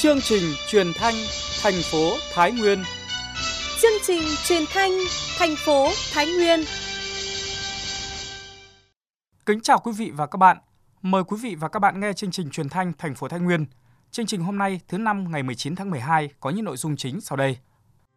Chương trình truyền thanh thành phố Thái Nguyên. Chương trình truyền thanh thành phố Thái Nguyên. Kính chào quý vị và các bạn. Mời quý vị và các bạn nghe chương trình truyền thanh thành phố Thái Nguyên. Chương trình hôm nay thứ năm ngày 19 tháng 12 có những nội dung chính sau đây.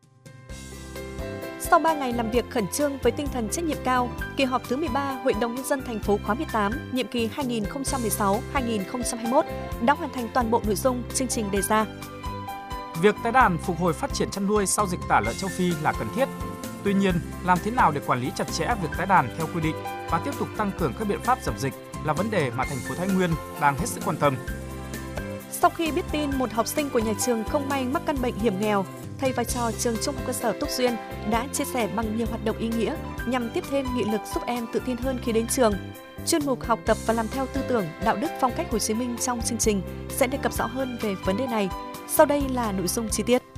Sau 3 ngày làm việc khẩn trương với tinh thần trách nhiệm cao, kỳ họp thứ 13 Hội đồng Nhân dân thành phố khóa 18, nhiệm kỳ 2016-2021 đã hoàn thành toàn bộ nội dung chương trình đề ra. Việc tái đàn phục hồi phát triển chăn nuôi sau dịch tả lợn châu Phi là cần thiết. Tuy nhiên, làm thế nào để quản lý chặt chẽ việc tái đàn theo quy định và tiếp tục tăng cường các biện pháp dập dịch là vấn đề mà thành phố Thái Nguyên đang hết sức quan tâm. Sau khi biết tin một học sinh của nhà trường không may mắc căn bệnh hiểm nghèo, thầy và trò trường Trung học cơ sở Túc Duyên đã chia sẻ bằng nhiều hoạt động ý nghĩa nhằm tiếp thêm nghị lực giúp em tự tin hơn khi đến trường. Chuyên mục học tập và làm theo tư tưởng, đạo đức, phong cách Hồ Chí Minh trong chương trình sẽ đề cập rõ hơn về vấn đề này. Sau đây là nội dung chi tiết.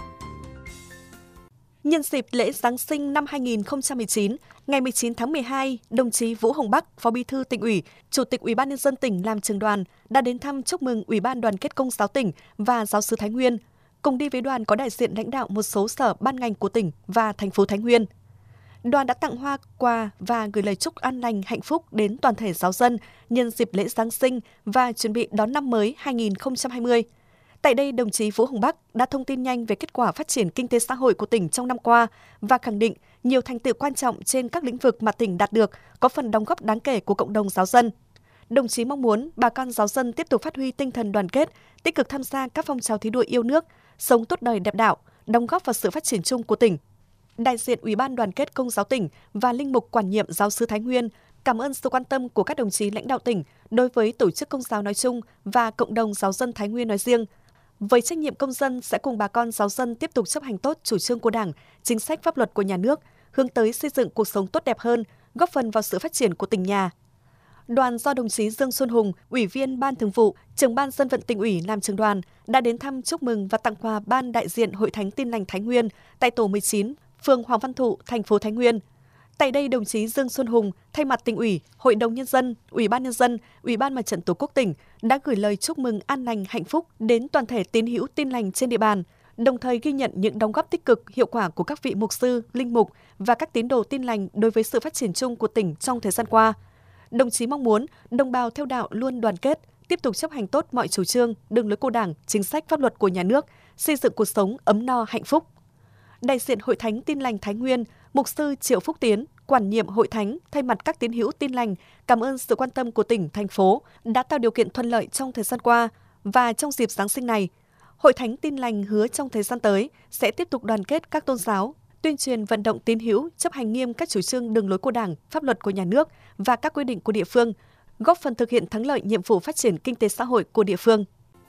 Nhân dịp lễ Giáng sinh năm 2019, ngày 19 tháng 12, đồng chí Vũ Hồng Bắc, Phó Bí thư Tỉnh ủy, Chủ tịch Ủy ban Nhân dân tỉnh làm trưởng đoàn đã đến thăm chúc mừng Ủy ban Đoàn kết Công giáo tỉnh và Giáo xứ Thái Nguyên. Cùng đi với đoàn có đại diện lãnh đạo một số sở ban ngành của tỉnh và thành phố Thái Nguyên. Đoàn đã tặng hoa, quà và gửi lời chúc an lành, hạnh phúc đến toàn thể giáo dân nhân dịp lễ Giáng sinh và chuẩn bị đón năm mới 2020. Tại đây, đồng chí Vũ Hồng Bắc đã thông tin nhanh về kết quả phát triển kinh tế xã hội của tỉnh trong năm qua và khẳng định nhiều thành tựu quan trọng trên các lĩnh vực mà tỉnh đạt được có phần đóng góp đáng kể của cộng đồng giáo dân. Đồng chí mong muốn bà con giáo dân tiếp tục phát huy tinh thần đoàn kết, tích cực tham gia các phong trào thi đua yêu nước, sống tốt đời đẹp đạo, đóng góp vào sự phát triển chung của tỉnh. Đại diện Ủy ban Đoàn kết Công giáo tỉnh và Linh mục Quản nhiệm Giáo xứ Thái Nguyên cảm ơn sự quan tâm của các đồng chí lãnh đạo tỉnh đối với tổ chức Công giáo nói chung và cộng đồng giáo dân Thái Nguyên nói riêng. Với trách nhiệm công dân sẽ cùng bà con giáo dân tiếp tục chấp hành tốt chủ trương của Đảng, chính sách pháp luật của nhà nước, hướng tới xây dựng cuộc sống tốt đẹp hơn, góp phần vào sự phát triển của tỉnh nhà. Đoàn do đồng chí Dương Xuân Hùng, Ủy viên Ban Thường vụ, Trưởng ban Dân vận Tỉnh ủy làm trưởng đoàn đã đến thăm chúc mừng và tặng quà ban đại diện Hội Thánh Tin lành Thái Nguyên tại tổ 19, phường Hoàng Văn Thụ, thành phố Thái Nguyên. Tại đây, đồng chí Dương Xuân Hùng thay mặt Tỉnh ủy, Hội đồng Nhân dân, Ủy ban Nhân dân, Ủy ban Mặt trận Tổ quốc tỉnh đã gửi lời chúc mừng an lành, hạnh phúc đến toàn thể tín hữu Tin lành trên địa bàn, đồng thời ghi nhận những đóng góp tích cực, hiệu quả của các vị mục sư, linh mục và các tín đồ Tin lành đối với sự phát triển chung của tỉnh trong thời gian qua. Đồng chí mong muốn đồng bào theo đạo luôn đoàn kết, tiếp tục chấp hành tốt mọi chủ trương, đường lối của Đảng, chính sách pháp luật của nhà nước, xây dựng cuộc sống ấm no hạnh phúc. Đại diện Hội Thánh Tin lành Thái Nguyên, Mục sư Triệu Phúc Tiến, quản nhiệm Hội Thánh thay mặt các tín hữu Tin lành cảm ơn sự quan tâm của tỉnh, thành phố đã tạo điều kiện thuận lợi trong thời gian qua và trong dịp Giáng sinh này. Hội Thánh Tin lành hứa trong thời gian tới sẽ tiếp tục đoàn kết các tôn giáo, tuyên truyền vận động tín hữu chấp hành nghiêm các chủ trương đường lối của Đảng, pháp luật của nhà nước và các quy định của địa phương, góp phần thực hiện thắng lợi nhiệm vụ phát triển kinh tế xã hội của địa phương.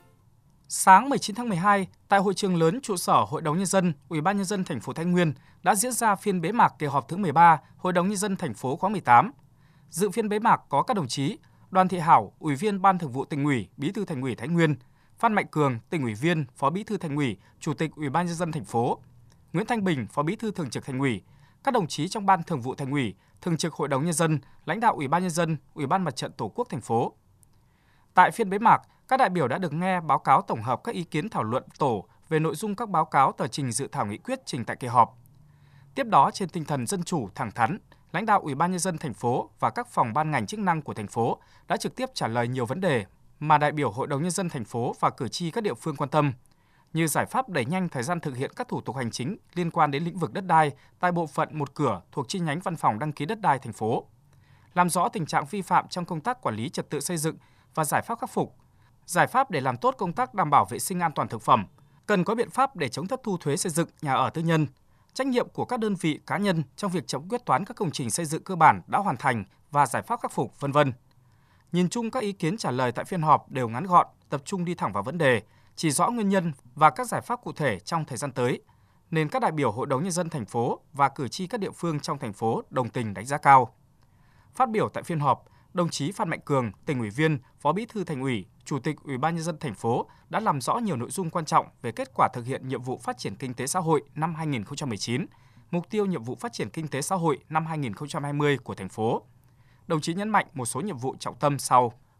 Sáng 19 tháng 12, tại hội trường lớn trụ sở Hội đồng Nhân dân, Ủy ban Nhân dân thành phố Thái Nguyên đã diễn ra phiên bế mạc kỳ họp thứ 13 Hội đồng Nhân dân thành phố khóa 18. Dự phiên bế mạc có các đồng chí Đoàn Thị Hảo, Ủy viên Ban Thường vụ Tỉnh ủy, Bí thư Thành ủy Thái Nguyên, Phan Mạnh Cường, Tỉnh ủy viên, Phó Bí thư Thành ủy, Chủ tịch Ủy ban Nhân dân thành phố, Nguyễn Thanh Bình, Phó Bí thư Thường trực Thành ủy, các đồng chí trong Ban Thường vụ Thành ủy, Thường trực Hội đồng Nhân dân, lãnh đạo Ủy ban Nhân dân, Ủy ban Mặt trận Tổ quốc thành phố. Tại phiên bế mạc, các đại biểu đã được nghe báo cáo tổng hợp các ý kiến thảo luận tổ về nội dung các báo cáo tờ trình dự thảo nghị quyết trình tại kỳ họp. Tiếp đó, trên tinh thần dân chủ, thẳng thắn, lãnh đạo Ủy ban Nhân dân thành phố và các phòng ban ngành chức năng của thành phố đã trực tiếp trả lời nhiều vấn đề mà đại biểu Hội đồng Nhân dân thành phố và cử tri các địa phương quan tâm, như giải pháp đẩy nhanh thời gian thực hiện các thủ tục hành chính liên quan đến lĩnh vực đất đai tại bộ phận một cửa thuộc chi nhánh Văn phòng đăng ký đất đai thành phố, làm rõ tình trạng vi phạm trong công tác quản lý trật tự xây dựng và giải pháp khắc phục, giải pháp để làm tốt công tác đảm bảo vệ sinh an toàn thực phẩm, cần có biện pháp để chống thất thu thuế xây dựng nhà ở tư nhân, trách nhiệm của các đơn vị cá nhân trong việc chậm quyết toán các công trình xây dựng cơ bản đã hoàn thành và giải pháp khắc phục, v.v. Nhìn chung các ý kiến trả lời tại phiên họp đều ngắn gọn, tập trung đi thẳng vào vấn đề, chỉ rõ nguyên nhân và các giải pháp cụ thể trong thời gian tới, nên các đại biểu Hội đồng Nhân dân thành phố và cử tri các địa phương trong thành phố đồng tình đánh giá cao. Phát biểu tại phiên họp, đồng chí Phan Mạnh Cường, Tỉnh ủy viên, Phó Bí thư Thành ủy, Chủ tịch Ủy ban Nhân dân thành phố đã làm rõ nhiều nội dung quan trọng về kết quả thực hiện nhiệm vụ phát triển kinh tế xã hội năm 2019, mục tiêu nhiệm vụ phát triển kinh tế xã hội năm 2020 của thành phố. Đồng chí nhấn mạnh một số nhiệm vụ trọng tâm sau.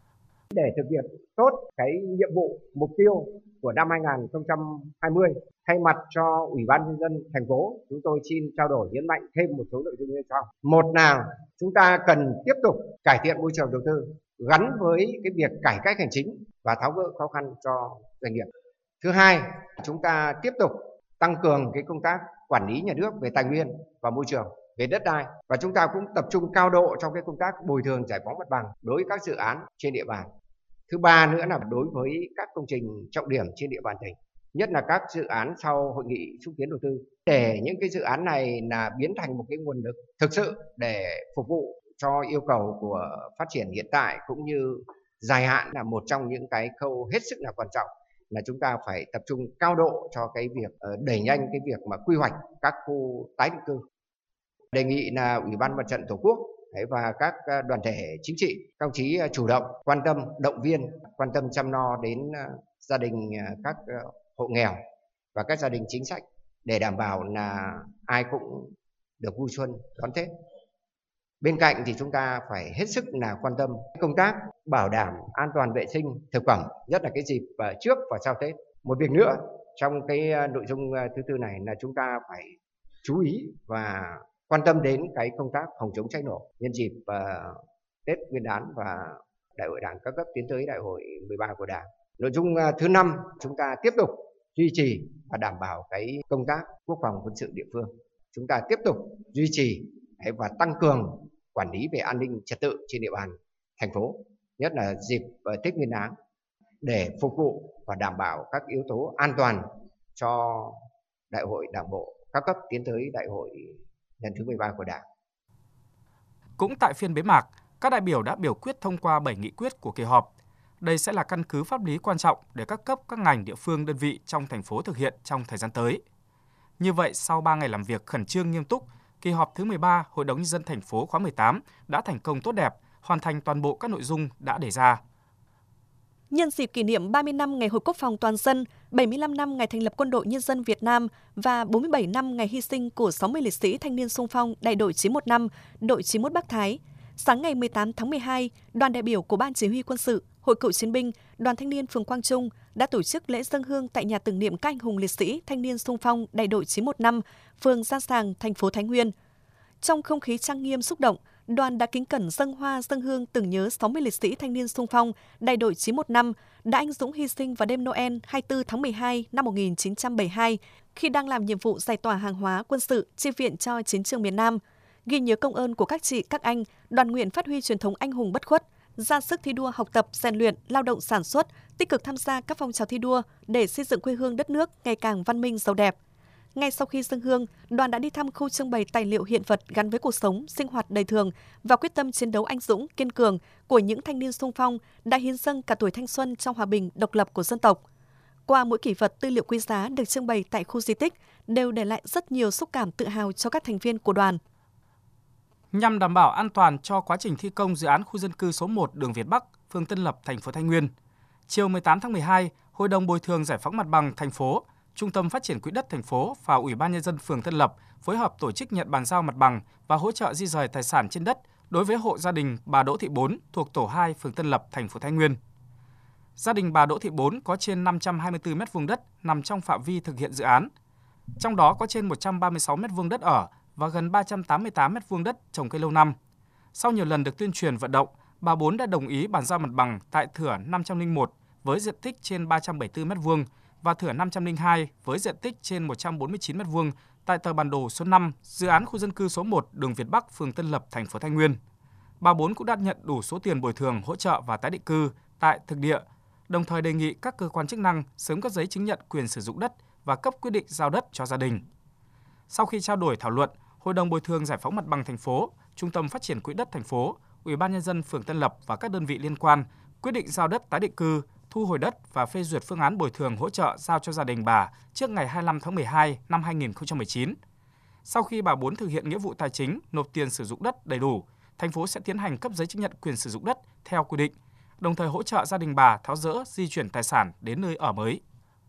Để thực hiện tốt cái nhiệm vụ mục tiêu của năm 2020, thay mặt cho Ủy ban Nhân dân thành phố, chúng tôi xin trao đổi nhấn mạnh thêm một số nội dung như sau. Một là chúng ta cần tiếp tục cải thiện môi trường đầu tư gắn với cái việc cải cách hành chính và tháo gỡ khó khăn cho doanh nghiệp. Thứ hai, chúng ta tiếp tục tăng cường cái công tác quản lý nhà nước về tài nguyên và môi trường, về đất đai, và chúng ta cũng tập trung cao độ trong cái công tác bồi thường giải phóng mặt bằng đối với các dự án trên địa bàn. Thứ ba nữa là đối với các công trình trọng điểm trên địa bàn tỉnh, nhất là các dự án sau hội nghị xúc tiến đầu tư, để những cái dự án này là biến thành một cái nguồn lực thực sự để phục vụ cho yêu cầu của phát triển hiện tại cũng như dài hạn, là một trong những cái khâu hết sức là quan trọng, là chúng ta phải tập trung cao độ cho cái việc đẩy nhanh cái việc mà quy hoạch các khu tái định cư. Đề nghị là Ủy ban Mặt trận Tổ quốc và các đoàn thể chính trị, các đồng chí chủ động quan tâm, động viên, quan tâm chăm lo đến gia đình các hộ nghèo và các gia đình chính sách để đảm bảo là ai cũng được vui xuân đón Tết. Bên cạnh thì chúng ta phải hết sức là quan tâm công tác bảo đảm an toàn vệ sinh thực phẩm, nhất là cái dịp trước và sau Tết. Một việc nữa trong cái nội dung thứ tư này là chúng ta phải chú ý và quan tâm đến cái công tác phòng chống cháy nổ nhân dịp Tết Nguyên đán và Đại hội Đảng các cấp tiến tới Đại hội 13 của Đảng. Nội dung thứ 5, chúng ta tiếp tục duy trì và đảm bảo cái công tác quốc phòng quân sự địa phương. Chúng ta tiếp tục duy trì và tăng cường quản lý về an ninh trật tự trên địa bàn thành phố, nhất là dịp Tết Nguyên đán, để phục vụ và đảm bảo các yếu tố an toàn cho Đại hội Đảng bộ các cấp tiến tới Đại hội lần thứ 13 của Đảng. Cũng tại phiên bế mạc, các đại biểu đã biểu quyết thông qua 7 nghị quyết của kỳ họp. Đây sẽ là căn cứ pháp lý quan trọng để các cấp, các ngành, địa phương, đơn vị trong thành phố thực hiện trong thời gian tới. Như vậy, sau 3 ngày làm việc khẩn trương nghiêm túc, kỳ họp thứ 13 Hội đồng Nhân dân thành phố khóa 18 đã thành công tốt đẹp, hoàn thành toàn bộ các nội dung đã đề ra. Nhân dịp kỷ niệm 30 năm Ngày Hội Quốc phòng toàn dân, 75 năm ngày thành lập Quân đội Nhân dân Việt Nam và 47 năm ngày hy sinh của 60 liệt sĩ thanh niên xung phong đại đội 915, đội 91 Bắc Thái, sáng ngày 18 tháng 12, đoàn đại biểu của Ban Chỉ huy Quân sự, Hội Cựu chiến binh, Đoàn Thanh niên phường Quang Trung đã tổ chức lễ dâng hương tại nhà tưởng niệm các anh hùng liệt sĩ thanh niên xung phong đại đội 915, phường Gia Sàng, thành phố Thái Nguyên. Trong không khí trang nghiêm xúc động, đoàn đã kính cẩn dâng hoa dâng hương tưởng nhớ 60 liệt sĩ thanh niên xung phong đại đội 915 đã anh dũng hy sinh vào đêm Noel 24 tháng 12 năm 1972 khi đang làm nhiệm vụ giải tỏa hàng hóa quân sự chi viện cho chiến trường miền Nam. Ghi nhớ công ơn của các chị, các anh, đoàn nguyện phát huy truyền thống anh hùng bất khuất, ra sức thi đua học tập, rèn luyện, lao động sản xuất, tích cực tham gia các phong trào thi đua để xây dựng quê hương đất nước ngày càng văn minh giàu đẹp. Ngay sau khi dâng hương, đoàn đã đi thăm khu trưng bày tài liệu hiện vật gắn với cuộc sống, sinh hoạt đời thường và quyết tâm chiến đấu anh dũng, kiên cường của những thanh niên xung phong đã hiến dâng cả tuổi thanh xuân trong hòa bình, độc lập của dân tộc. Qua mỗi kỷ vật tư liệu quý giá được trưng bày tại khu di tích đều để lại rất nhiều xúc cảm tự hào cho các thành viên của đoàn. Nhằm đảm bảo an toàn cho quá trình thi công dự án khu dân cư số 1 đường Việt Bắc, phường Tân Lập, thành phố Thái Nguyên, chiều 18 tháng 12, Hội đồng bồi thường giải phóng mặt bằng thành phố, Trung tâm Phát triển Quỹ đất thành phố và Ủy ban Nhân dân phường Tân Lập phối hợp tổ chức nhận bàn giao mặt bằng và hỗ trợ di rời tài sản trên đất đối với hộ gia đình bà Đỗ Thị Bốn thuộc tổ 2 phường Tân Lập, thành phố Thái Nguyên. Gia đình bà Đỗ Thị Bốn có trên 524 m2 đất nằm trong phạm vi thực hiện dự án. Trong đó có trên 136 m2 đất ở và gần 388 m2 đất trồng cây lâu năm. Sau nhiều lần được tuyên truyền vận động, bà Bốn đã đồng ý bàn giao mặt bằng tại thửa 501 với diện tích trên 374 m2 và thửa 502 với diện tích trên 149 m2 tại tờ bản đồ số 5 dự án khu dân cư số 1 đường Việt Bắc, phường Tân Lập, thành phố Thái Nguyên. Bà Bốn cũng đã nhận đủ số tiền bồi thường, hỗ trợ và tái định cư tại thực địa, đồng thời đề nghị các cơ quan chức năng sớm cấp giấy chứng nhận quyền sử dụng đất và cấp quyết định giao đất cho gia đình. Sau khi trao đổi thảo luận, Hội đồng bồi thường giải phóng mặt bằng thành phố, Trung tâm Phát triển Quỹ đất thành phố, Ủy ban Nhân dân phường Tân Lập và các đơn vị liên quan quyết định giao đất tái định cư, thu hồi đất và phê duyệt phương án bồi thường hỗ trợ giao cho gia đình bà trước ngày 25 tháng 12 năm 2019. Sau khi bà Bốn thực hiện nghĩa vụ tài chính, nộp tiền sử dụng đất đầy đủ, thành phố sẽ tiến hành cấp giấy chứng nhận quyền sử dụng đất theo quy định, đồng thời hỗ trợ gia đình bà tháo dỡ, di chuyển tài sản đến nơi ở mới.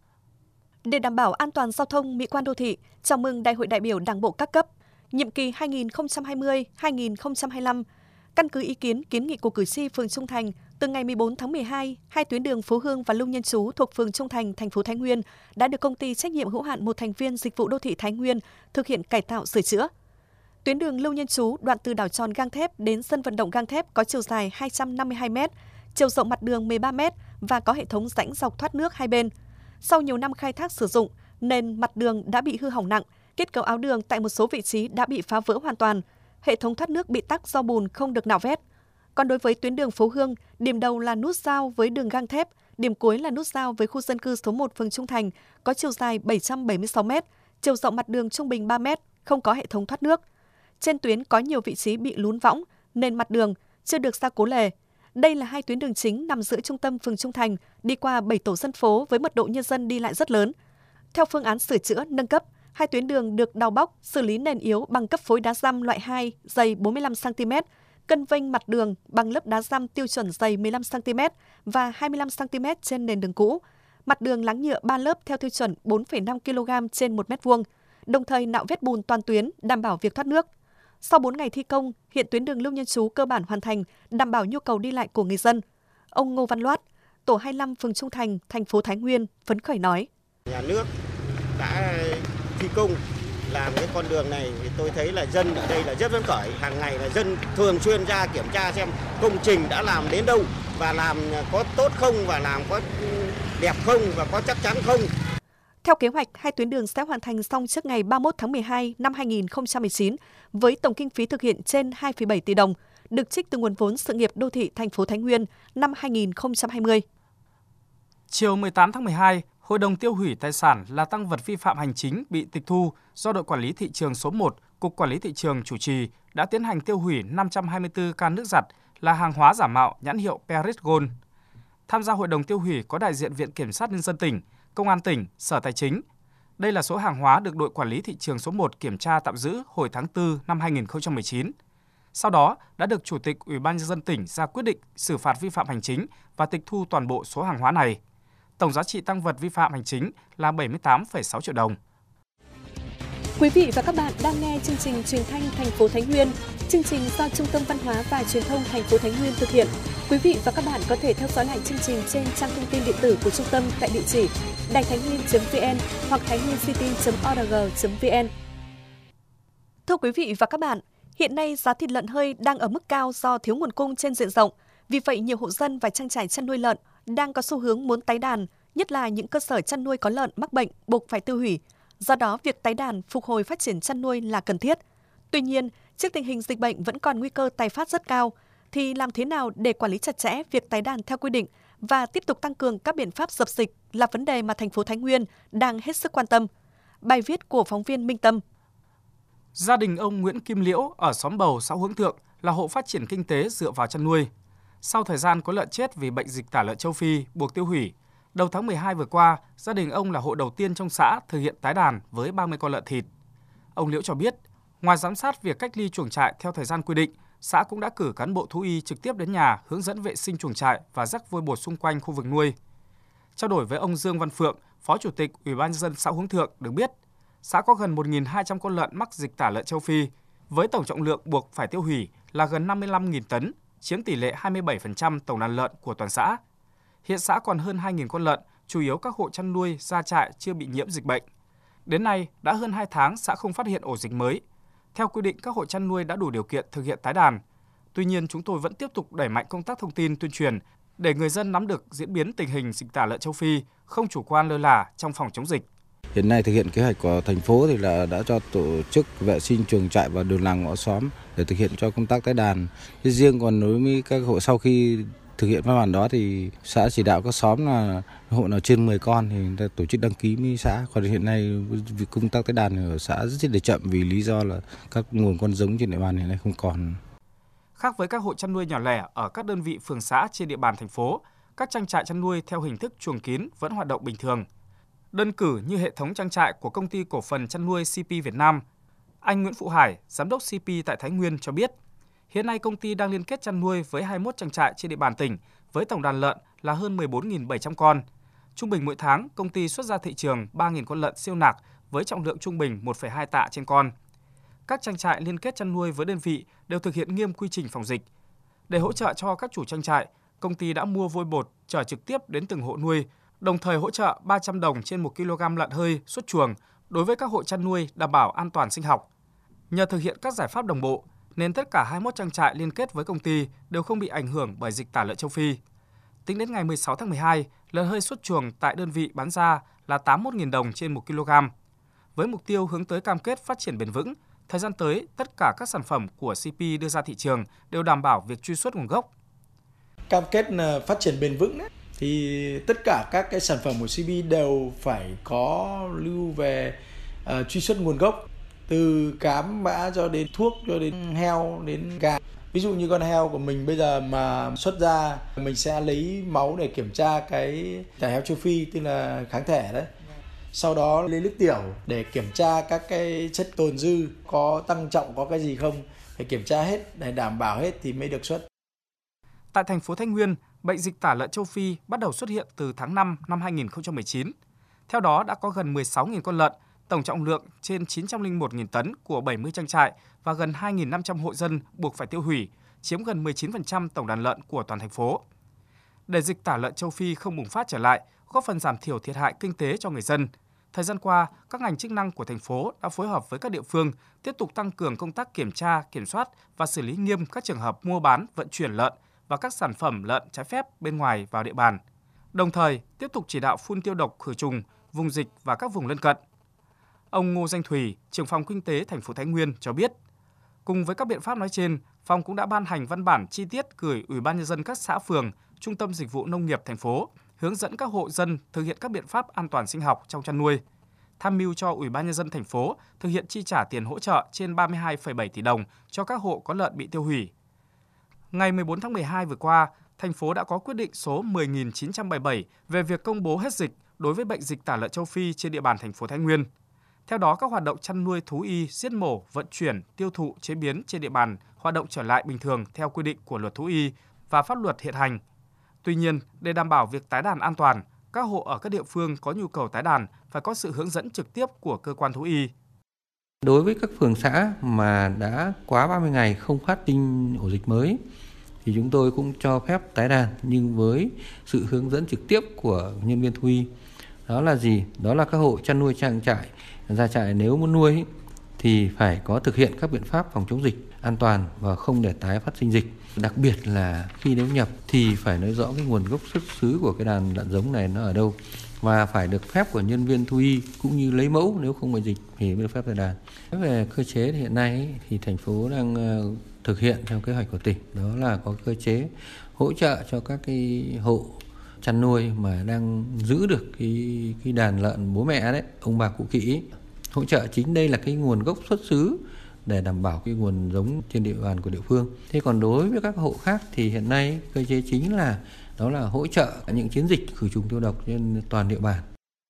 Để đảm bảo an toàn giao thông, mỹ quan đô thị, chào mừng Đại hội đại biểu Đảng bộ các cấp, nhiệm kỳ 2020-2025, Căn cứ ý kiến kiến nghị của cử tri phường Trung Thành, từ ngày 14 tháng 12, hai tuyến đường Phú Hương và Lung Nhân Chú thuộc phường Trung Thành, thành phố Thái Nguyên đã được công ty trách nhiệm hữu hạn một thành viên dịch vụ đô thị Thái Nguyên thực hiện cải tạo sửa chữa. Tuyến đường Lung Nhân Chú đoạn từ đảo tròn Gang Thép đến sân vận động Gang Thép có chiều dài 252 m, chiều rộng mặt đường 13 m và có hệ thống rãnh dọc thoát nước hai bên. Sau nhiều năm khai thác sử dụng, nền mặt đường đã bị hư hỏng nặng, kết cấu áo đường tại một số vị trí đã bị phá vỡ hoàn toàn. Hệ thống thoát nước bị tắc do bùn không được nạo vét. Còn đối với tuyến đường Phú Hương, điểm đầu là nút giao với đường Gang Thép, điểm cuối là nút giao với khu dân cư số 1 phường Trung Thành, có chiều dài 776 m, chiều rộng mặt đường trung bình 3 m, không có hệ thống thoát nước. Trên tuyến có nhiều vị trí bị lún võng, nền mặt đường chưa được gia cố lề. Đây là hai tuyến đường chính nằm giữa trung tâm phường Trung Thành, đi qua 7 tổ dân phố với mật độ nhân dân đi lại rất lớn. Theo phương án sửa chữa nâng cấp, hai tuyến đường được đào bóc, xử lý nền yếu bằng cấp phối đá răm loại 2 dày 45 cm, cân vênh mặt đường bằng lớp đá răm tiêu chuẩn dày 15 cm và 25 cm trên nền đường cũ. Mặt đường láng nhựa 3 lớp theo tiêu chuẩn 4,5 kg trên 1 m2, đồng thời nạo vét bùn toàn tuyến, đảm bảo việc thoát nước. Sau 4 ngày thi công, hiện tuyến đường Lung Nhân Chú cơ bản hoàn thành, đảm bảo nhu cầu đi lại của người dân. Ông Ngô Văn Loát, tổ 25 phường Trung Thành, thành phố Thái Nguyên phấn khởi nói: Nhà nước đã thi công làm cái con đường này thì tôi thấy là dân ở đây là rất phấn khởi. Hàng ngày là dân thường xuyên ra kiểm tra xem công trình đã làm đến đâu và làm có tốt không và làm có đẹp không và có chắc chắn không. Theo kế hoạch, hai tuyến đường sẽ hoàn thành xong trước ngày 31 tháng 12 năm 2019 với tổng kinh phí thực hiện trên 2,7 tỷ đồng, được trích từ nguồn vốn sự nghiệp đô thị thành phố Thái Nguyên năm 2020. Chiều 18 tháng 12, Hội đồng tiêu hủy tài sản là tang vật vi phạm hành chính bị tịch thu do đội quản lý thị trường số 1, Cục Quản lý Thị trường chủ trì đã tiến hành tiêu hủy 524 can nước giặt là hàng hóa giả mạo nhãn hiệu Paris Gold. Tham gia hội đồng tiêu hủy có đại diện Viện Kiểm sát Nhân dân tỉnh, Công an tỉnh, Sở Tài chính. Đây là số hàng hóa được đội quản lý thị trường số 1 kiểm tra tạm giữ hồi tháng 4 năm 2019. Sau đó đã được Chủ tịch Ủy ban Nhân dân tỉnh ra quyết định xử phạt vi phạm hành chính và tịch thu toàn bộ số hàng hóa này. Tổng giá trị tang vật vi phạm hành chính là 78,6 triệu đồng. Quý vị và các bạn đang nghe chương trình Truyền thanh thành phố Thái Nguyên. Chương trình do Trung tâm Văn hóa và Truyền thông thành phố Thái Nguyên thực hiện. Quý vị và các bạn có thể theo dõi lại chương trình trên trang thông tin điện tử của trung tâm tại địa chỉ đàitháinhnguyên.vn hoặc thainhnguyêncity.org.vn. Thưa quý vị và các bạn, hiện nay giá thịt lợn hơi đang ở mức cao do thiếu nguồn cung trên diện rộng. Vì vậy, nhiều hộ dân và trang trại chăn nuôi lợn đang có xu hướng muốn tái đàn, nhất là những cơ sở chăn nuôi có lợn mắc bệnh buộc phải tiêu hủy. Do đó, việc tái đàn, phục hồi phát triển chăn nuôi là cần thiết. Tuy nhiên, trước tình hình dịch bệnh vẫn còn nguy cơ tái phát rất cao, thì làm thế nào để quản lý chặt chẽ việc tái đàn theo quy định và tiếp tục tăng cường các biện pháp dập dịch là vấn đề mà thành phố Thái Nguyên đang hết sức quan tâm. Bài viết của phóng viên Minh Tâm. Gia đình ông Nguyễn Kim Liễu ở xóm Bầu, xã Hướng Thượng là hộ phát triển kinh tế dựa vào chăn nuôi. Sau thời gian có lợn chết vì bệnh dịch tả lợn châu Phi buộc tiêu hủy, đầu tháng 12 vừa qua, gia đình ông là hộ đầu tiên trong xã thực hiện tái đàn với 30 con lợn thịt. Ông Liễu cho biết, ngoài giám sát việc cách ly chuồng trại theo thời gian quy định, xã cũng đã cử cán bộ thú y trực tiếp đến nhà hướng dẫn vệ sinh chuồng trại và rắc vôi bột xung quanh khu vực nuôi. Trao đổi với ông Dương Văn Phượng, Phó Chủ tịch Ủy ban nhân dân xã Hướng Thượng được biết, xã có gần 1.200 con lợn mắc dịch tả lợn châu Phi, với tổng trọng lượng buộc phải tiêu hủy là gần 55.000 tấn, chiếm tỷ lệ 27% tổng đàn lợn của toàn xã. Hiện xã còn hơn 2.000 con lợn, chủ yếu các hộ chăn nuôi gia trại chưa bị nhiễm dịch bệnh. Đến nay, đã hơn 2 tháng xã không phát hiện ổ dịch mới. Theo quy định, các hộ chăn nuôi đã đủ điều kiện thực hiện tái đàn. Tuy nhiên, chúng tôi vẫn tiếp tục đẩy mạnh công tác thông tin tuyên truyền để người dân nắm được diễn biến tình hình dịch tả lợn châu Phi, không chủ quan lơ là trong phòng chống dịch. Hiện nay thực hiện kế hoạch của thành phố thì là đã cho tổ chức vệ sinh chuồng trại và đường làng ngõ xóm để thực hiện cho công tác tái đàn. Riêng còn đối với các hộ sau khi thực hiện văn bản đó thì xã chỉ đạo các xóm là hộ nào trên 10 con thì người ta tổ chức đăng ký với xã. Còn hiện nay việc công tác tái đàn ở xã rất là chậm vì lý do là các nguồn con giống trên địa bàn hiện nay không còn. Khác với các hộ chăn nuôi nhỏ lẻ ở các đơn vị phường xã trên địa bàn thành phố, các trang trại chăn nuôi theo hình thức chuồng kín vẫn hoạt động bình thường. Đơn cử như hệ thống trang trại của Công ty Cổ phần Chăn nuôi CP Việt Nam. Anh Nguyễn Phụ Hải, Giám đốc CP tại Thái Nguyên cho biết, hiện nay công ty đang liên kết chăn nuôi với 21 trang trại trên địa bàn tỉnh với tổng đàn lợn là hơn 14.700 con. Trung bình mỗi tháng, công ty xuất ra thị trường 3.000 con lợn siêu nạc với trọng lượng trung bình 1,2 tạ trên con. Các trang trại liên kết chăn nuôi với đơn vị đều thực hiện nghiêm quy trình phòng dịch, Để hỗ trợ cho các chủ trang trại, công ty đã mua vôi bột chở trực tiếp đến từng hộ nuôi, đồng thời hỗ trợ 300 đồng trên 1 kg lợn hơi xuất chuồng đối với các hộ chăn nuôi đảm bảo an toàn sinh học. Nhờ thực hiện các giải pháp đồng bộ, nên tất cả 21 trang trại liên kết với công ty đều không bị ảnh hưởng bởi dịch tả lợn châu Phi. Tính đến ngày 16 tháng 12, lợn hơi xuất chuồng tại đơn vị bán ra là 81.000 đồng trên 1 kg. Với mục tiêu hướng tới cam kết phát triển bền vững, thời gian tới, tất cả các sản phẩm của CP đưa ra thị trường đều đảm bảo việc truy xuất nguồn gốc. Cam kết phát triển bền vững đấy, thì tất cả các cái sản phẩm của CP đều phải có lưu về truy xuất nguồn gốc, từ cám bã cho đến thuốc, cho đến heo, đến gà. Ví dụ như con heo của mình bây giờ mà xuất ra, mình sẽ lấy máu để kiểm tra cái tả heo châu Phi, tức là kháng thể đấy. Sau đó lấy nước tiểu để kiểm tra các cái chất tồn dư có tăng trọng, có cái gì không, phải kiểm tra hết để đảm bảo hết thì mới được xuất. Tại thành phố Thái Nguyên, bệnh dịch tả lợn châu Phi bắt đầu xuất hiện từ tháng 5 năm 2019. Theo đó đã có gần 16.000 con lợn, tổng trọng lượng trên 901.000 tấn của 70 trang trại và gần 2.500 hộ dân buộc phải tiêu hủy, chiếm gần 19% tổng đàn lợn của toàn thành phố. Để dịch tả lợn châu Phi không bùng phát trở lại, góp phần giảm thiểu thiệt hại kinh tế cho người dân, thời gian qua, các ngành chức năng của thành phố đã phối hợp với các địa phương tiếp tục tăng cường công tác kiểm tra, kiểm soát và xử lý nghiêm các trường hợp mua bán, vận chuyển lợn và các sản phẩm lợn trái phép bên ngoài vào địa bàn. Đồng thời, tiếp tục chỉ đạo phun tiêu độc khử trùng vùng dịch và các vùng lân cận. Ông Ngô Danh Thùy, trưởng phòng kinh tế thành phố Thái Nguyên cho biết, cùng với các biện pháp nói trên, phòng cũng đã ban hành văn bản chi tiết gửi Ủy ban nhân dân các xã phường, Trung tâm Dịch vụ Nông nghiệp thành phố hướng dẫn các hộ dân thực hiện các biện pháp an toàn sinh học trong chăn nuôi, tham mưu cho Ủy ban nhân dân thành phố thực hiện chi trả tiền hỗ trợ trên 32,7 tỷ đồng cho các hộ có lợn bị tiêu hủy. Ngày 14 tháng 12 vừa qua, thành phố đã có quyết định số 10.977 về việc công bố hết dịch đối với bệnh dịch tả lợn châu Phi trên địa bàn thành phố Thái Nguyên. Theo đó, các hoạt động chăn nuôi thú y, giết mổ, vận chuyển, tiêu thụ, chế biến trên địa bàn hoạt động trở lại bình thường theo quy định của Luật Thú y và pháp luật hiện hành. Tuy nhiên, để đảm bảo việc tái đàn an toàn, các hộ ở các địa phương có nhu cầu tái đàn phải có sự hướng dẫn trực tiếp của cơ quan thú y. Đối với các phường xã mà đã quá 30 ngày không phát sinh ổ dịch mới thì chúng tôi cũng cho phép tái đàn, nhưng với sự hướng dẫn trực tiếp của nhân viên thú y. Đó là gì? Đó là các hộ chăn nuôi trang trại, gia trại nếu muốn nuôi thì phải có thực hiện các biện pháp phòng chống dịch an toàn và không để tái phát sinh dịch. Đặc biệt là khi nếu nhập thì phải nói rõ cái nguồn gốc xuất xứ của cái đàn lợn giống này nó ở đâu, và phải được phép của nhân viên thú y cũng như lấy mẫu, nếu không bệnh dịch thì mới được phép tái đàn. Về cơ chế thì hiện nay thì thành phố đang thực hiện theo kế hoạch của tỉnh, đó là có cơ chế hỗ trợ cho các cái hộ chăn nuôi mà đang giữ được cái đàn lợn bố mẹ đấy, ông bà cụ kỹ. Hỗ trợ chính đây là cái nguồn gốc xuất xứ để đảm bảo cái nguồn giống trên địa bàn của địa phương. Thế còn đối với các hộ khác thì hiện nay cơ chế chính là đó là hỗ trợ những chiến dịch khử trùng tiêu độc trên toàn địa bàn.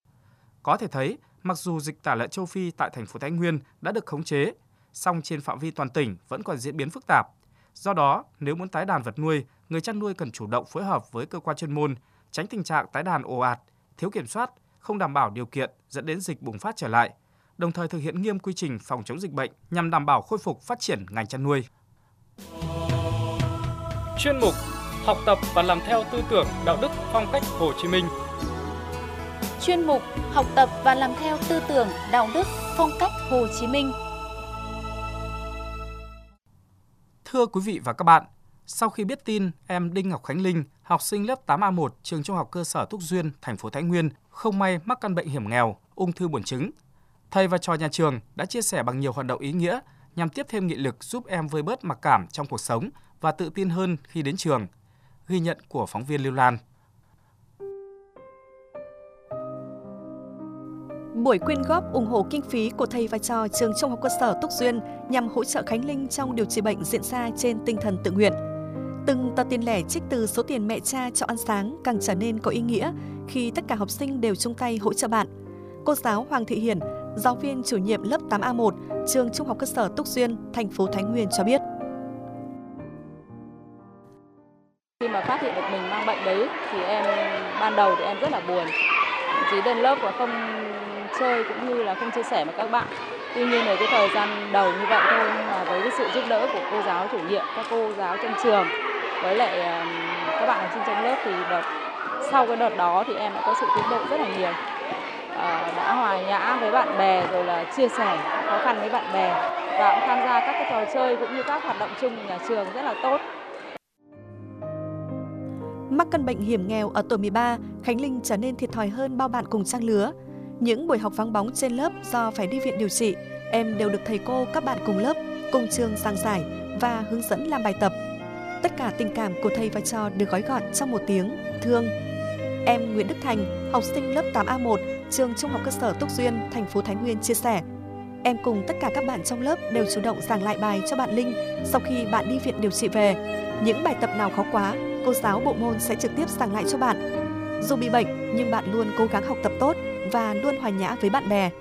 Có thể thấy, mặc dù dịch tả lợn châu Phi tại thành phố Thái Nguyên đã được khống chế, song trên phạm vi toàn tỉnh vẫn còn diễn biến phức tạp. Do đó, nếu muốn tái đàn vật nuôi, người chăn nuôi cần chủ động phối hợp với cơ quan chuyên môn, tránh tình trạng tái đàn ồ ạt, thiếu kiểm soát, không đảm bảo điều kiện dẫn đến dịch bùng phát trở lại, đồng thời thực hiện nghiêm quy trình phòng chống dịch bệnh nhằm đảm bảo khôi phục phát triển ngành chăn nuôi. Chuyên mục Học tập và làm theo tư tưởng đạo đức phong cách Hồ Chí Minh. Chuyên mục Học tập và làm theo tư tưởng đạo đức phong cách Hồ Chí Minh. Thưa quý vị và các bạn, sau khi biết tin em Đinh Ngọc Khánh Linh, học sinh lớp 8A1 trường Trung học cơ sở Túc Duyên, thành phố Thái Nguyên không may mắc căn bệnh hiểm nghèo, ung thư buồng trứng, thầy và trò nhà trường đã chia sẻ bằng nhiều hoạt động ý nghĩa nhằm tiếp thêm nghị lực giúp em vơi bớt mặc cảm trong cuộc sống và tự tin hơn khi đến trường. Ghi nhận của phóng viên Lưu Lan. Buổi quyên góp ủng hộ kinh phí của thầy và trò trường Trung học cơ sở Túc Duyên nhằm hỗ trợ Khánh Linh trong điều trị bệnh diễn ra trên tinh thần tự nguyện. Từng tờ tiền lẻ trích từ số tiền mẹ cha cho ăn sáng càng trở nên có ý nghĩa khi tất cả học sinh đều chung tay hỗ trợ bạn. Cô giáo Hoàng Thị Hiền, giáo viên chủ nhiệm lớp 8A1, trường Trung học cơ sở Túc Duyên, thành phố Thái Nguyên cho biết. Khi mà phát hiện được mình mang bệnh đấy thì ban đầu thì em rất là buồn. Chỉ đến lớp và không chơi cũng như là không chia sẻ với các bạn. Tuy nhiên ở cái thời gian đầu như vậy thôi, nhưng mà với cái sự giúp đỡ của cô giáo chủ nhiệm, các cô giáo trong trường với lại các bạn học sinh trong lớp thì sau cái đợt đó thì em đã có sự tiến bộ rất là nhiều. Đã hòa nhã với bạn bè rồi là chia sẻ khó khăn với bạn bè và cũng tham gia các cái trò chơi cũng như các hoạt động chung của nhà trường rất là tốt. Mắc căn bệnh hiểm nghèo ở tuổi 13, Khánh Linh trở nên thiệt thòi hơn bao bạn cùng trang lứa. Những buổi học vắng bóng trên lớp do phải đi viện điều trị, em đều được thầy cô, các bạn cùng lớp, cùng trường giảng giải và hướng dẫn làm bài tập. Tất cả tình cảm của thầy và trò được gói gọn trong một tiếng thương. Em Nguyễn Đức Thành, học sinh lớp 8A1, trường Trung học cơ sở Túc Duyên, thành phố Thái Nguyên chia sẻ: em cùng tất cả các bạn trong lớp đều chủ động giảng lại bài cho bạn Linh sau khi bạn đi viện điều trị về. Những bài tập nào khó quá, cô giáo bộ môn sẽ trực tiếp giảng lại cho bạn. Dù bị bệnh nhưng bạn luôn cố gắng học tập tốt và luôn hòa nhã với bạn bè.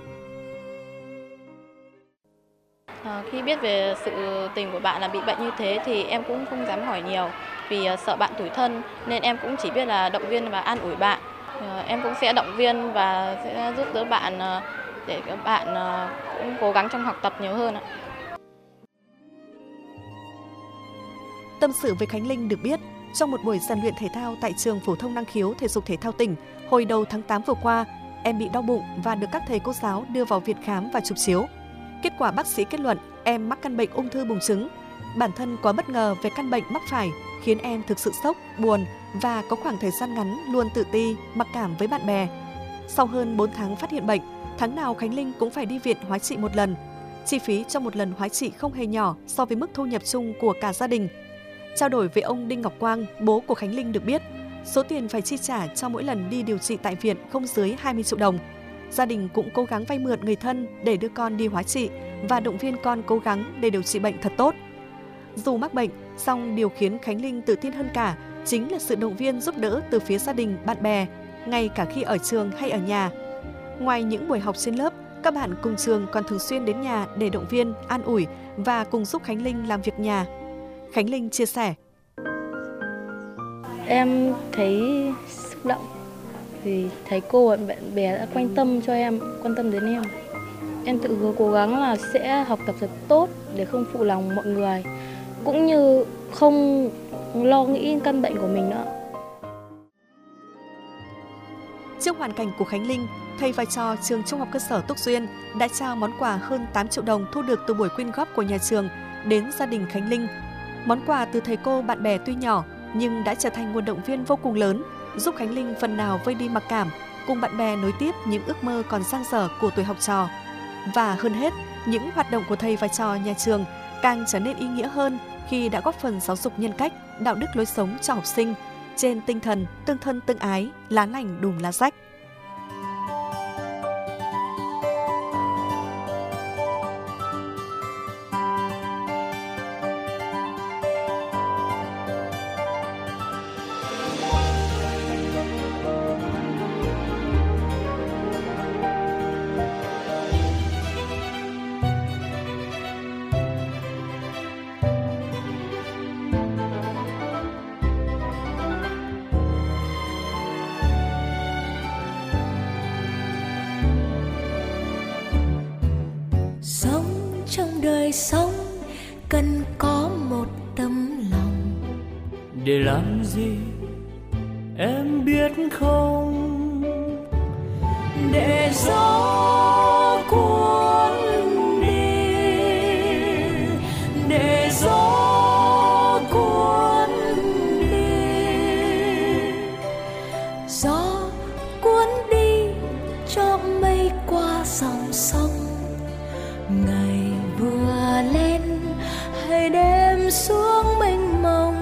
Khi biết về sự tình của bạn là bị bệnh như thế thì em cũng không dám hỏi nhiều vì sợ bạn tủi thân, nên em cũng chỉ biết là động viên và an ủi bạn. Em cũng sẽ động viên và sẽ giúp đỡ bạn để các bạn cũng cố gắng trong học tập nhiều hơn ạ. Tâm sự với Khánh Linh được biết, trong một buổi rèn luyện thể thao tại trường phổ thông năng khiếu thể dục thể thao tỉnh, hồi đầu tháng 8 vừa qua, em bị đau bụng và được các thầy cô giáo đưa vào viện khám và chụp chiếu. Kết quả bác sĩ kết luận em mắc căn bệnh ung thư buồng trứng. Bản thân quá bất ngờ về căn bệnh mắc phải khiến em thực sự sốc, buồn và có khoảng thời gian ngắn luôn tự ti, mặc cảm với bạn bè. Sau hơn 4 tháng phát hiện bệnh, tháng nào Khánh Linh cũng phải đi viện hóa trị một lần. Chi phí cho một lần hóa trị không hề nhỏ so với mức thu nhập chung của cả gia đình. Trao đổi với ông Đinh Ngọc Quang, bố của Khánh Linh được biết, số tiền phải chi trả cho mỗi lần đi điều trị tại viện không dưới 20 triệu đồng. Gia đình cũng cố gắng vay mượn người thân để đưa con đi hóa trị và động viên con cố gắng để điều trị bệnh thật tốt. Dù mắc bệnh, song điều khiến Khánh Linh tự tin hơn cả chính là sự động viên giúp đỡ từ phía gia đình, bạn bè, ngay cả khi ở trường hay ở nhà. Ngoài những buổi học trên lớp, các bạn cùng trường còn thường xuyên đến nhà để động viên, an ủi và cùng giúp Khánh Linh làm việc nhà. Khánh Linh chia sẻ: em thấy xúc động vì thầy cô và bạn bè đã quan tâm cho em, quan tâm đến em. Em tự hứa cố gắng là sẽ học tập thật tốt để không phụ lòng mọi người, cũng như không lo nghĩ căn bệnh của mình nữa. Trước hoàn cảnh của Khánh Linh, thầy và trò trường Trung học cơ sở Túc Duyên đã trao món quà hơn 8 triệu đồng thu được từ buổi quyên góp của nhà trường đến gia đình Khánh Linh. Món quà từ thầy cô, bạn bè tuy nhỏ nhưng đã trở thành nguồn động viên vô cùng lớn, giúp Khánh Linh phần nào vơi đi mặc cảm, cùng bạn bè nối tiếp những ước mơ còn dang dở của tuổi học trò. Và hơn hết, những hoạt động của thầy và trò nhà trường càng trở nên ý nghĩa hơn khi đã góp phần giáo dục nhân cách, đạo đức lối sống cho học sinh trên tinh thần tương thân tương ái, lá lành đùm lá rách. Đời sống cần có một tấm lòng. Để làm gì em biết không? Để gió cuốn đi, để gió cuốn đi, gió cuốn đi cho mây qua dòng sông. Ngày vừa lên hay đêm xuống mênh mông.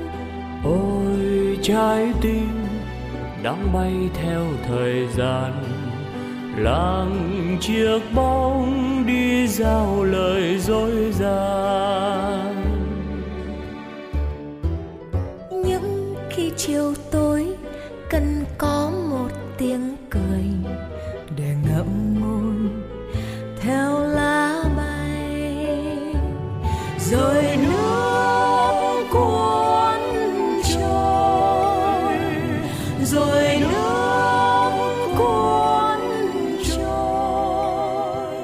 Ôi trái tim đang bay theo thời gian, làng chiếc bóng đi giao lời dối gian. Những khi chiều tối cần có một tiếng cười để ngậm ngùi theo lá bay, rồi nước cuốn trôi, rồi nước cuốn trôi.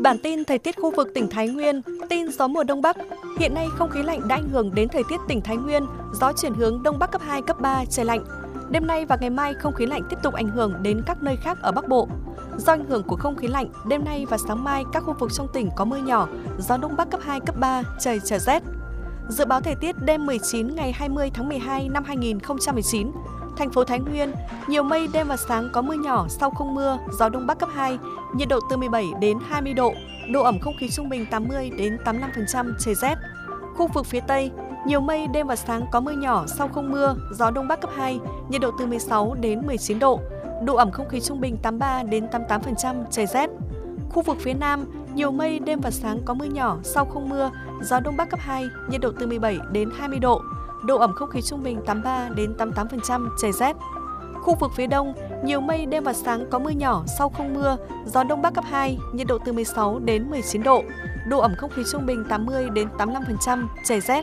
Bản tin thời tiết khu vực tỉnh Thái Nguyên, tin gió mùa Đông Bắc. Hiện nay không khí lạnh đã ảnh hưởng đến thời tiết tỉnh Thái Nguyên, gió chuyển hướng Đông Bắc cấp 2, cấp 3, trời lạnh. Đêm nay và ngày mai không khí lạnh tiếp tục ảnh hưởng đến các nơi khác ở Bắc Bộ. Do ảnh hưởng của không khí lạnh, đêm nay và sáng mai các khu vực trong tỉnh có mưa nhỏ, gió Đông Bắc cấp 2, cấp 3, trời trở rét. Dự báo thời tiết đêm 19 ngày 20 tháng 12 năm 2019. Thành phố Thái Nguyên, nhiều mây, đêm và sáng có mưa nhỏ, sau không mưa, gió Đông Bắc cấp 2, nhiệt độ từ 17 đến 20 độ, độ ẩm không khí trung bình 80 đến 85%, trời rét. Khu vực phía Tây, nhiều mây, đêm và sáng có mưa nhỏ, sau không mưa, gió Đông Bắc cấp 2, nhiệt độ từ 16 đến 19 độ, độ ẩm không khí trung bình 83 đến 88%, trời rét. Khu vực phía Nam, nhiều mây, đêm và sáng có mưa nhỏ, sau không mưa, gió Đông Bắc cấp 2, nhiệt độ từ 17 đến 20 độ, độ ẩm không khí trung bình 83 đến 88%, trời rét. Khu vực phía Đông, nhiều mây, đêm và sáng có mưa nhỏ, sau không mưa, gió Đông Bắc cấp 2, nhiệt độ từ 16 đến 19 độ, độ ẩm không khí trung bình 80 đến 85%, trời rét.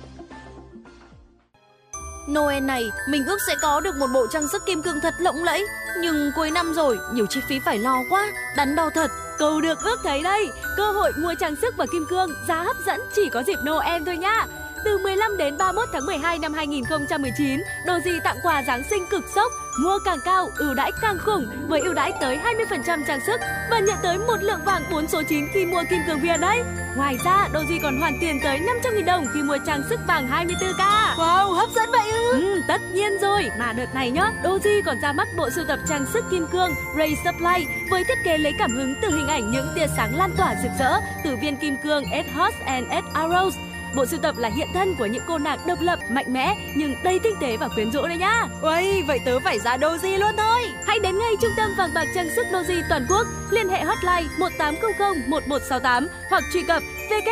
Noel này, mình ước sẽ có được một bộ trang sức kim cương thật lộng lẫy. Nhưng cuối năm rồi, nhiều chi phí phải lo quá, đắn đo thật. Câu được ước thấy đây, cơ hội mua trang sức và kim cương giá hấp dẫn chỉ có dịp Noel thôi nhá. Từ 15 đến 31 tháng 12 năm 2019, Doji tặng quà Giáng sinh cực sốc, mua càng cao, ưu đãi càng khủng với ưu đãi tới 20% trang sức và nhận tới một lượng vàng 4 số 9 khi mua kim cương Viền đấy. Ngoài ra, Doji còn hoàn tiền tới 500.000 đồng khi mua trang sức vàng 24K. Wow, hấp dẫn vậy ư? Tất nhiên rồi, mà đợt này nhá, Doji còn ra mắt bộ sưu tập trang sức kim cương Ray Supply với thiết kế lấy cảm hứng từ hình ảnh những tia sáng lan tỏa rực rỡ từ viên kim cương S Hearts and S Arrows. Bộ sưu tập là hiện thân của những cô nàng độc lập, mạnh mẽ nhưng đầy tinh tế và quyến rũ đấy nhá. Uầy, vậy tớ phải ra Doji luôn thôi. Hãy đến ngay trung tâm vàng bạc trang sức Doji toàn quốc, liên hệ hotline 1800 1168 hoặc truy cập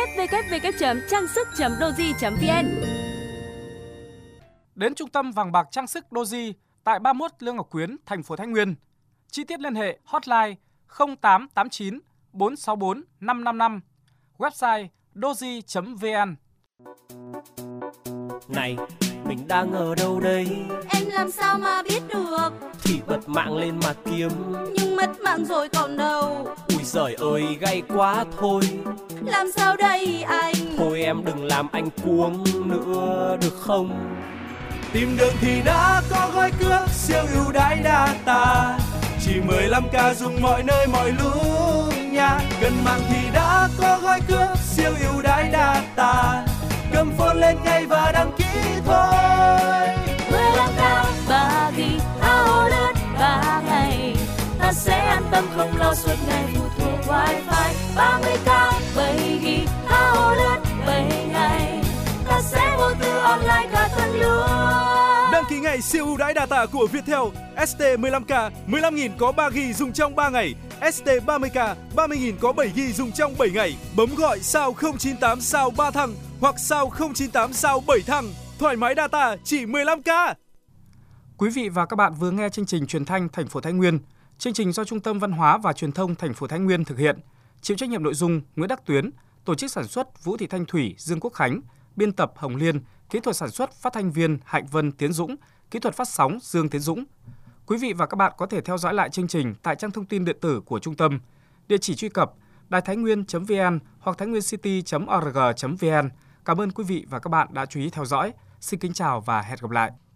www.trang-sức.doji.vn. Đến trung tâm vàng bạc trang sức Doji tại 31 Lương Ngọc Quyến, thành phố Thái Nguyên. Chi tiết liên hệ hotline 0889 464 555, website doji.vn. Này, mình đang ở đâu đây? Em làm sao mà biết được? Thì bật mạng lên mà kiếm. Nhưng mất mạng rồi còn đâu. Ui giời ơi, gay quá thôi. Làm sao đây anh? Thôi em đừng làm anh cuống nữa được không? Tìm đường thì đã có gói cước siêu ưu đãi data, chỉ 15k dùng mọi nơi mọi lúc nha. Gần mạng thì đã có gói cước siêu ưu đãi data, cầm phone lên ngay và đăng ký thôi. 15k 3GB áo lướt 3 ngày, ta sẽ an tâm không lo suốt ngày phụ thuộc wifi. 30k 7GB áo lướt 7 ngày, ta sẽ vô tư online cả tuần luôn. Đăng ký ngày siêu ưu đãi data của Viettel. ST 15k 15.000 có 3GB dùng trong 3 ngày. ST 30k 30.000 có 7GB dùng trong 7 ngày. Bấm gọi sao 098 sao 3 thằng hoặc sao 098 sao 7 thằng. Thoải mái data chỉ 15k. Quý vị và các bạn vừa nghe chương trình truyền thanh thành phố Thái Nguyên. Chương trình do Trung tâm Văn hóa và Truyền thông thành phố Thái Nguyên thực hiện. Chịu trách nhiệm nội dung Nguyễn Đắc Tuyến, tổ chức sản xuất Vũ Thị Thanh Thủy, Dương Quốc Khánh, biên tập Hồng Liên, kỹ thuật sản xuất phát thanh viên Hạnh Vân Tiến Dũng, kỹ thuật phát sóng Dương Tiến Dũng. Quý vị và các bạn có thể theo dõi lại chương trình tại trang thông tin điện tử của trung tâm. Địa chỉ truy cập đài-tháinnguyên.vn hoặc thainwincity.org.vn. Cảm ơn quý vị và các bạn đã chú ý theo dõi. Xin kính chào và hẹn gặp lại.